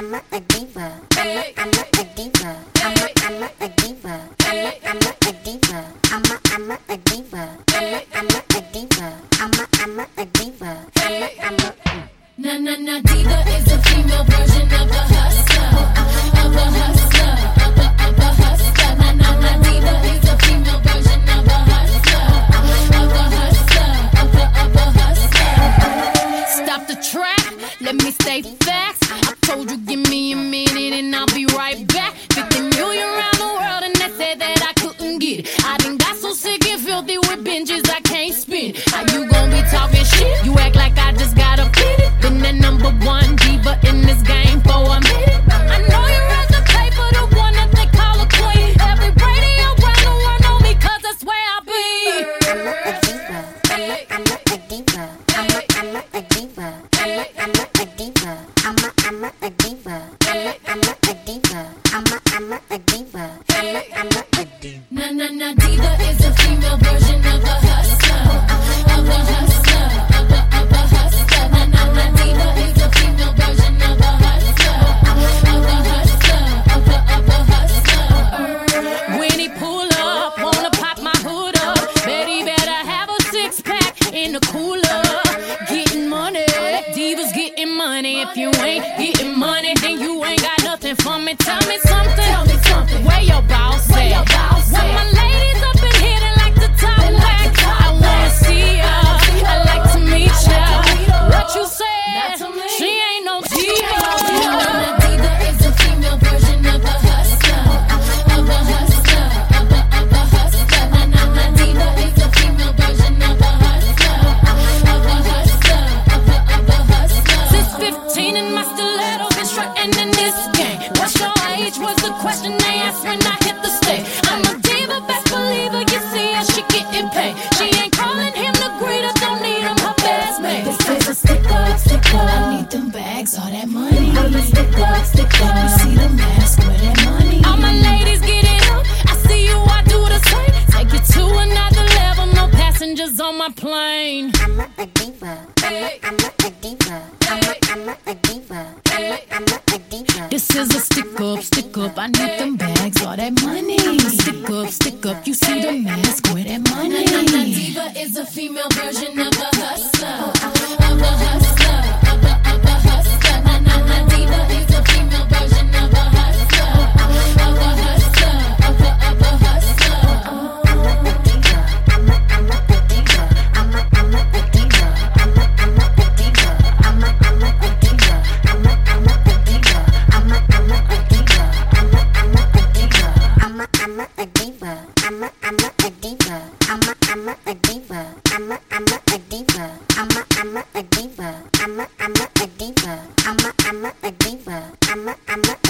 a diva. I'm a diva. I'm a diva. I'm a diva. I'm a diva. I'm a diva. I'm a diva. Na diva is a female version of a hustler, of a hustler, of a hustler. Na diva is a female version of a hustler, of a hustler, of a hustler. Stop the track, let me state facts. I told you give me a minute and I'll be right back. 50 million around the world and they said that I couldn't get it. I done got so sick and filthy with binges I can't spin. How you gon' be talking shit? You act like I just got a pity. Been the number one diva in this game for a minute. I know you read the paper, the one that they call a queen. Every radio around the world know me 'cause that's where I be. I'm a diva. I'm a diva. I'm a diva. I'm a diva. I'm a diva. I'm a diva. I'm a diva. Na diva is a female version of a hustler, of a hustler, of a hustler. Na diva is a female version of a hustler, of a hustler, of a hustler. When he pull up, wanna pop my hood up. Bet he better have a 6-pack in the cooler. Getting money, divas getting money. If you ain't getting money, then you ain't got nothing for me. Tell me something. Where your boss at? When my ladies up in here, they like to talk back. I wanna see ya, I like to meet ya. What you said? She ain't no diva. Na diva is a female version of a hustler, of a hustler, of a hustler. Na diva is a female version of a hustler, of a hustler, of a hustler. Since 15 and my stiletto been strutting in this game. What's your age was the question they asked when I hit the stage. I'm a diva, best believer, you see how she getting paid. She ain't calling him the greeter, don't need him her best mate. This is a stick up, I need them bags, all that money. I'm a stick up, you see the mask, where that money. All my ladies get it up, I see you, I do the same. Take it to another level, no passengers on my plane. I'm a diva. I'm a diva. I'm a diva. I'm a diva. This is a stick up, I need them bags, all that money. Stick up, you see the mask, where that money. Na diva is a female version of a hustler, of a hustler, of a hustler. Na diva is a female version of a hustler, of a hustler, of a hustler. I'm a diva. I'm a diva. I'm a diva. I'm a diva. I'm a diva. I'm a diva. I'm a diva. I'm a diva. I'm a diva. I'm a diva. I'm a diva. I'm a diva. I'm a diva. I'm a diva. I'm a diva. I'm a